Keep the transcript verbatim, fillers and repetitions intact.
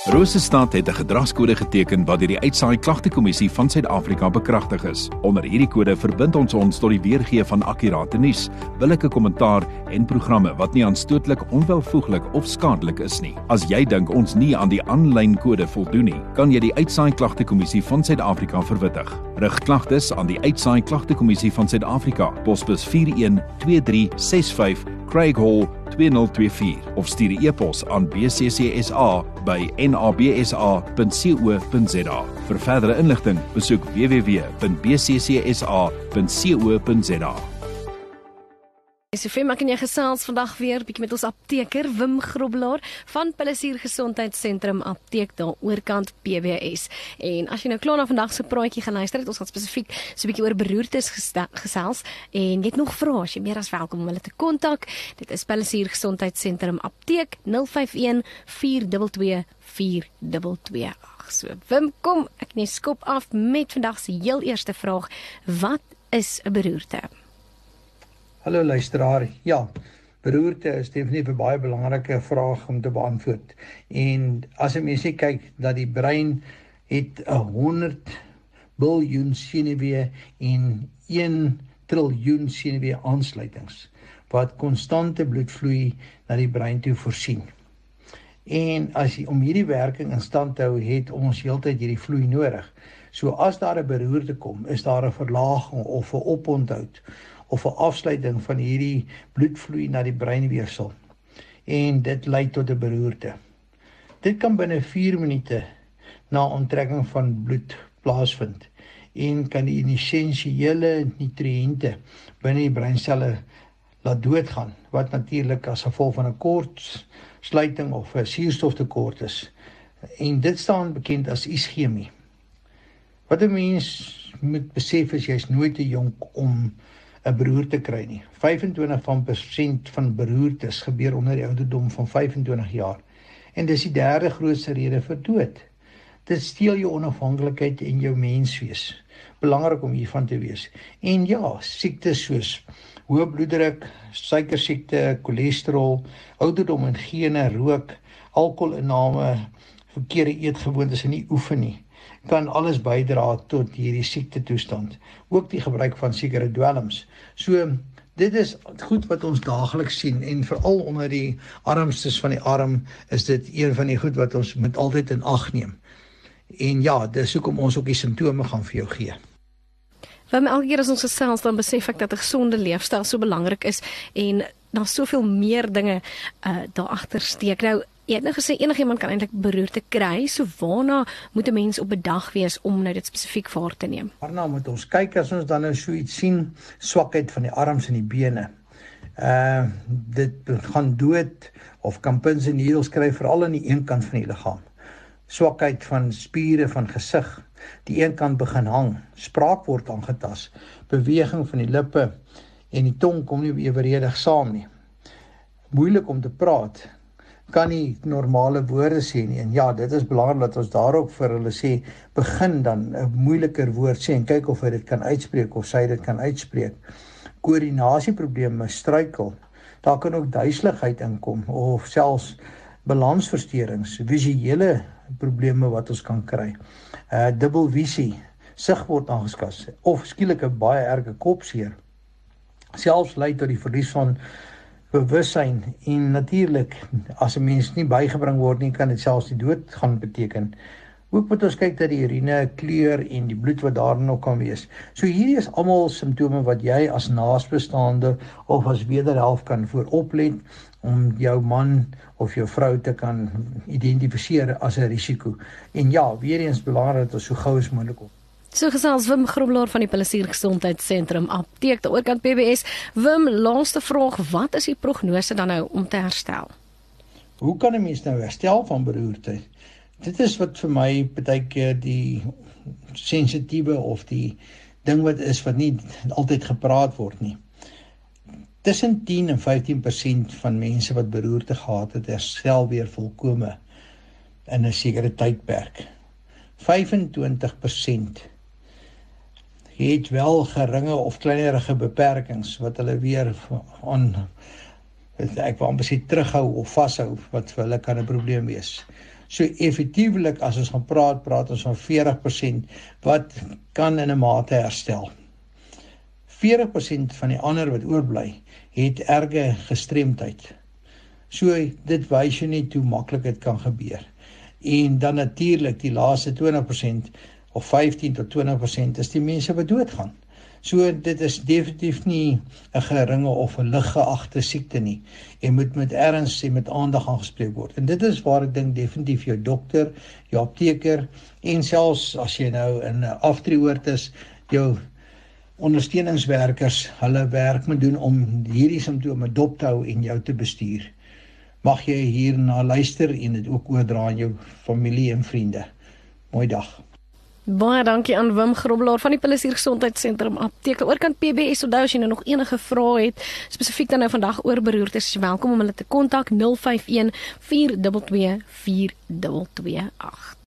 Rosestad het 'n gedragskode geteken wat deur die Uitsaai Klagtekommissie van Suid-Afrika bekragtig is. Onder hierdie kode verbind ons ons tot die weergee van akkurate nuus, billike kommentaar en programme wat nie aanstootlik, onwelvoeglik of skadelik is nie. As jy dink ons nie aan die aanlyn kode voldoen nie, kan jy die Uitsaai Klagtekommissie van Suid-Afrika verwittig. Rig klagtes aan die Uitsaai Klagtekommissie van Suid-Afrika, posbus vier een twee drie ses vyf, Craig Hall twee nul twee vier of stuur 'n e-pos aan b c c s a by n a b s a punt co punt z a. Vir verdere inligting, besoek w w w punt b c c s a punt co punt z a. Sofie, maak en jy gesels vandag weer bietjie met ons apteker Wim Grobbelaar van Palisier Gesondheidssentrum Apteek daar oorkant P B S. En as jy nou klaar na vandag se praatjie geluister het, ons gaan spesifiek so 'n bietjie oor beroertes gesels en jy het nog vrae, as jy meer as welkom om hulle te kontak. Dit is Palisier Gesondheidssentrum Apteek nul vyf een vier twee twee vier twee twee agt. So Wim, kom ek net skop af met vandag se heel eerste vraag. Wat is 'n beroerte? Hallo luisteraar, ja, beroerte is definitief 'n baie belangrike vraag om te beantwoord. En as 'n mens kyk dat die brein het honderd biljoen senuwee en een triljoen senuwee aansluitings wat konstante bloedvloei na die brein toe voorsien. En as jy, om hierdie werking in stand te hou, het ons heeltyd hierdie vloei nodig. So as daar 'n beroerte kom, is daar 'n verlaging of 'n oponthoud of 'n afsluiting van hierdie bloedvloei na die breinweefsel. En dit lei tot 'n beroerte. Dit kan binne vier minute na onttrekking van bloed plaasvind en kan die essensiële nutriënte binne die breinselle laat doodgaan, wat natuurlik as gevolg van 'n kortsluiting of 'n suurstoftekort is. En dit staan bekend as ischemie. Wat 'n mens moet besef is, jy's nooit te jonk om 'n beroerte kry nie. vyf en twintig persent van beroertes gebeur onder die ouderdom van vyf en twintig jaar. En dis die derde grootste rede vir dood. Dit steel jou onafhanklikheid en jou menswees. Belangrik om hiervan te wees. En ja, siektes soos hoë bloeddruk, suikersiekte, cholesterol, ouderdom en gene, rook, alkoholinname, verkeerde eetgewoontes en nie oefen nie, kan alles bydra tot hierdie siektetoestand. Ook die gebruik van sekere dwelms. So, dit is goed wat ons daagliks sien en veral onder die armstes van die arm is dit een van die goed wat ons moet altyd in ag neem. En ja, dis hoekom ons ook die simptome gaan vir jou gee. Want elke keer as ons gesels, dan besef ek dat 'n gesonde leefstyl so belangrik is en daar soveel meer dinge uh, daar agter steek. Nou, jy het nou gesê enigiemand kan eintlik beroerte kry, so waarna moet 'n mens op bedag wees om nou dit spesifiek waar te neem? Waarna moet ons kyk as ons dan nou so iets sien, swakheid van die arms en die bene. Uh, dit gaan dood of kan pins en needles kry, veral aan die een kant van die liggaam. Swakheid van spiere van gesig, die een kant begin hang, spraak word aangetas, beweging van die lippe en die tong kom nie evenredig saam nie. Moeilik om te praat, kan nie normale woorde sê nie. En ja, dit is belangrik dat ons daar ook vir hulle sê, begin dan 'n moeiliker woord sê en kyk of hy dit kan uitspreek of sy dit kan uitspreek. Koördinasieprobleme, struikel. Daar kan ook duiseligheid inkom of selfs balansversteurings, visuele probleme wat ons kan kry. Uh, dubbelvisie, sig word aangeskas of skielik 'n baie erge kopseer. Selfs lei tot die verlies van bewussyn en natuurlik, as 'n mens nie bygebring word nie, kan dit selfs die dood gaan beteken. Ook moet ons kyk dat die urine kleur en die bloed wat daarin ook kan wees. So hierdie is almal simptome wat jy as naasbestaande of as wederhelft kan vooroplet om jou man of jou vrou te kan identifiseer as 'n risiko. En ja, weer eens belangrik dat ons so gou as moontlik op. So gesels Wim Grobbelaar van die Palisier Gesondheidssentrum Apteek daar oorkant P B S. Wim, laaste vraag, wat is die prognose dan nou om te herstel? Hoe kan 'n mens nou herstel van beroerte? Dit is wat vir my baie keer die sensitiewe of die ding wat is wat nie altyd gepraat word nie. Tussen tien en vyftien persent van mense wat beroerte gehad het, herstel weer volkome in 'n sekere tydperk. vyf en twintig persent het wel geringe of kleinerige beperkings wat hulle weer aan, ek wil amper sê terughou of vashou, wat vir hulle kan 'n probleem wees. So effektiewelik as ons gaan praat, praat ons van veertig persent wat kan in 'n mate herstel. veertig persent van die ander wat oorbly, het erge gestremdheid. So dit wys jou net hoe maklik dit kan gebeur. En dan natuurlik die laaste twintig persent of vyftien tot twintig persent is die mense wat doodgaan. So dit is definitief nie 'n geringe of 'n liggeagte siekte nie. En moet met erns en met aandag aangespreek word. En dit is waar ek dink definitief jou dokter, jou apteker en selfs as jy nou in 'n aftreeoord is, jou ondersteuningswerkers, hulle werk moet doen om hierdie simptome dop te hou en jou te bestuur. Mag jy hierna luister en dit ook oordra aan jou familie en vriende. Mooi dag. Baie dankie aan Wim Grobelaar van die Palisier Gesondheidssentrum Apteke. Oorkant P B S, onthou as jy nou nog enige vrae het, spesifiek dan nou vandag oor beroertes, is jy welkom om hulle te kontak nul vyf een, vier twee twee, vier twee twee agt.